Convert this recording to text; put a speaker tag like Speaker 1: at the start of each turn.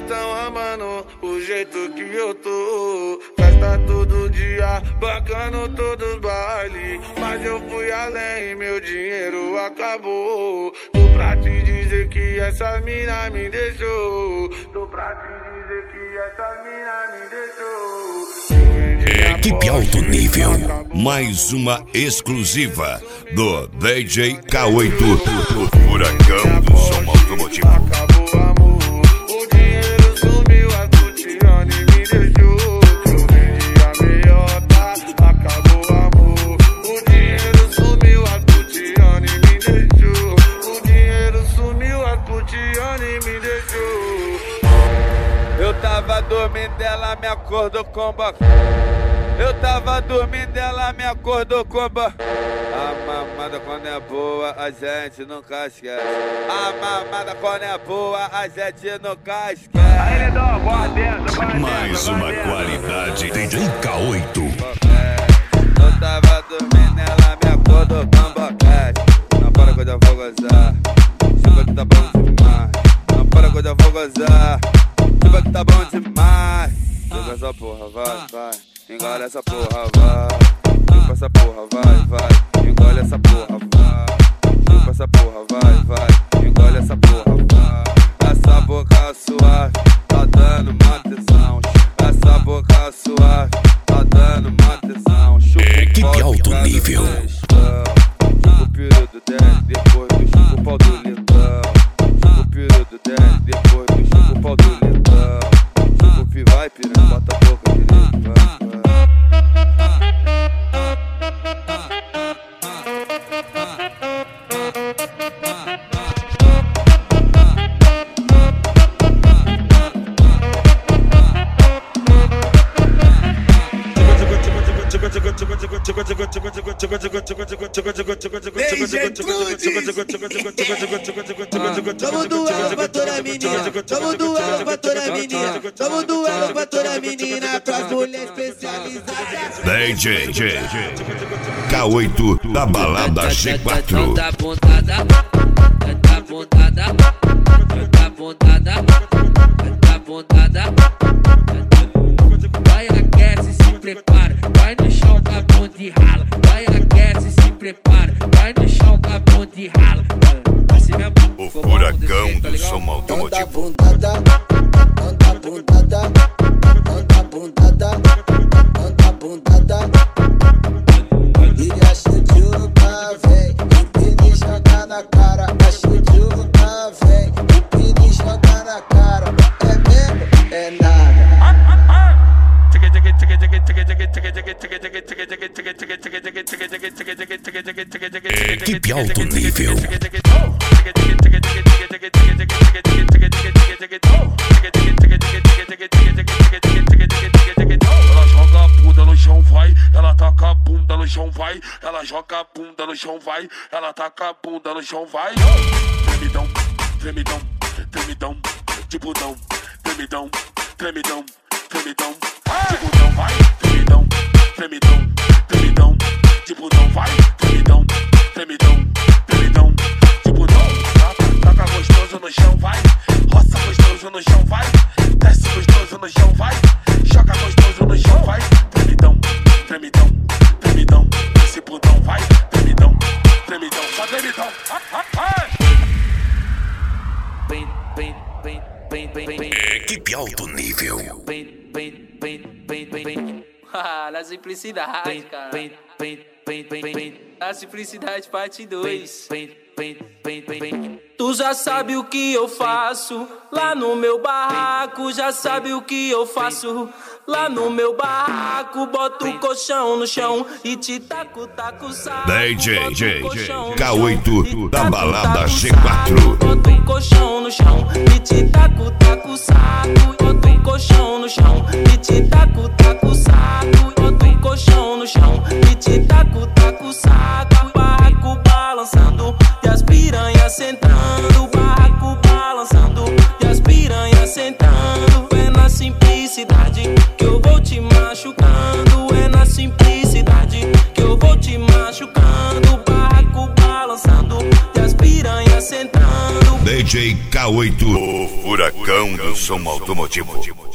Speaker 1: tão amando o jeito que eu tô. Festa todo dia, bancando todos os bailes. Mas eu fui além, meu dinheiro acabou. Tô pra te dizer que essa mina me deixou. Tô pra te dizer que essa mina me deixou.
Speaker 2: Equipe alto nível, mais uma exclusiva do DJ K8, o furacão do som automotivo.
Speaker 1: Acabou o amor, o dinheiro sumiu, a Tutiane me deixou. Eu vendi a meiota, acabou o amor, o dinheiro sumiu, a Tutiane me deixou. O dinheiro sumiu, a Tutiane me deixou.
Speaker 3: Eu tava dormindo, ela me acordou com boca. Eu tava dormindo, ela me acordou com boca. A mamada quando é boa, a gente nunca esquece. A mamada quando é boa, a gente nunca esquece.
Speaker 2: Mais uma qualidade DJ K8.
Speaker 3: Eu tava dormindo, ela me acordou com boquete. Não para quando eu vou gozar, chupa que tá bom demais. Não para quando eu vou gozar, chupa que tá bom demais. Chupa essa porra, vai, vai. Engole essa porra, vai. Chupa essa porra, vai, vai. Engole essa porra, vai. Chupa essa porra, vai, vai. Engole essa porra, vai. Essa boca suave tá dando uma tesão. Essa boca suave tá dando uma tesão.
Speaker 2: Equipe alto nível.
Speaker 3: Chupa o piru do 10, depois do chupa o pau do lindão. Chupa o piru do 10, depois do chupa o pau do lindão. Chupa o pi, vai piranha, bota a boca direito, vai.
Speaker 4: Vamos doar pra toda menina, vamos doar pra toda menina, vamos doar pra toda menina, pras mulheres especializadas.
Speaker 2: DJ K8 da balada G4.
Speaker 5: Tá apontada, tá apontada, tá apontada, tá apontada. Vai aquece, se prepara, vai no chão com a bunda e rala. Vai aquece, se prepara, vai no chão com a bunda e rala.
Speaker 2: O furacão do som automotivo.
Speaker 4: Anda bundada, anda bundada, anda bundada. E a chuchuca vem, empina e joga na cara. A chuchuca vem, empina e joga na cara. É mesmo? É nada.
Speaker 2: Equipe alto nível.
Speaker 1: Ela joga a bunda no chão, vai. Ela taca a bunda no chão, vai. Ela joga a bunda no chão, vai. Ela taca a bunda no chão, vai. Tremidão, tremidão, tremidão, de budão. Tremidão, tremidão, tremidão, de budão, vai. Tremidão, tremidão, tremidão, de budão, vai. Tremidão, tremidão, tremidão, de budão. Taca gostoso no chão, vai. Roça gostoso no chão, vai. Desce gostoso no chão, vai. Joga gostoso no chão, vai. Tremidão, tremidão, tremidão, esse budão, vai. Tremidão, tremidão, só tremidão.
Speaker 2: Equipe alto nível.
Speaker 5: Na simplicidade, cara. Na simplicidade, parte 2. Tu já sabe o que eu faço lá no meu barraco, já sabe o que eu faço lá no meu barraco. Boto o colchão no chão e te taco, taco, saco.
Speaker 2: DJ K8 da balada G4.
Speaker 5: Boto o colchão no chão e te taco, taco, saco. Boto o colchão no chão e te taco, taco, saco. Boto o colchão no chão e te taco, taco, saco. Barraco balançando e as piranhas sentando. Barraco balançando e as piranhas sentando. É na simplicidade que eu vou te machucando. É na simplicidade que eu vou te machucando. Barraco balançando e as piranhas sentando.
Speaker 2: DJ K8, o furacão do som automotivo.